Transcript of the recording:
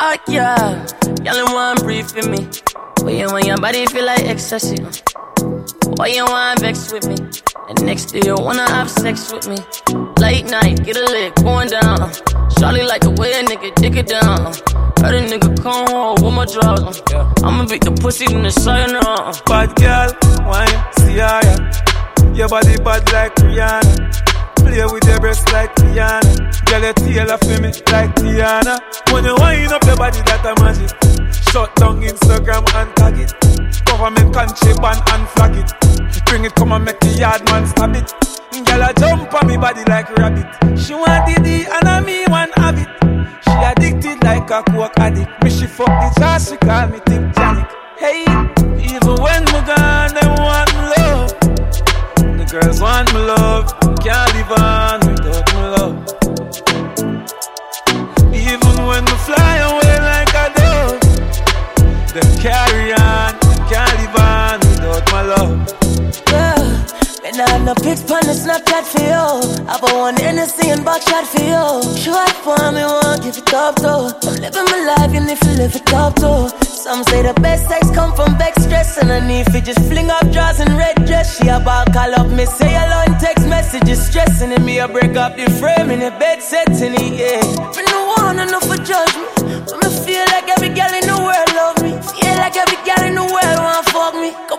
Oh yeah, y'all in one brief with me. Why you want your body feel like ecstasy? Why you want vex with me? And next day you wanna have sex with me. Late night, get a lick, going down. Shawty like the way a nigga dick it down. Heard a nigga come home with my drawers on. I'ma beat the pussy from the side now. Bad girl, wine, see ya. Your body bad like Rihanna. Play with your breasts like Rihanna. Girl, your tail off me like Tiana. When you wind up your body, that a magic. Shut down Instagram and tag it. Government country ban and flag it. Bring it, come and make the yard man stab it. Girl, I jump on me body like rabbit. She want the and I me one have it. She addicted like a coke addict. Me she fuck the jazz, she call me Tip Janik. Hey, even when me gone, them want me love. The girls want me love. Can't live on without me love. Even when we fly away like a dove, them carry on. Can't live on without my love. And I have no pics on the Snapchat for you. I bought one Hennessy and backshot for you. Short for me, won't give it up though. I'm living my life, and if you live it up though. Some say the best sex come from back stress. And I need to just fling up drawers and red dress. She about call up me, say alone text messages. Stressing in me, I break up the frame in the bed setting it, yeah. Me no want enough for judge me. But me feel like every girl in the world love me. Feel like every girl in the world want fuck me. Come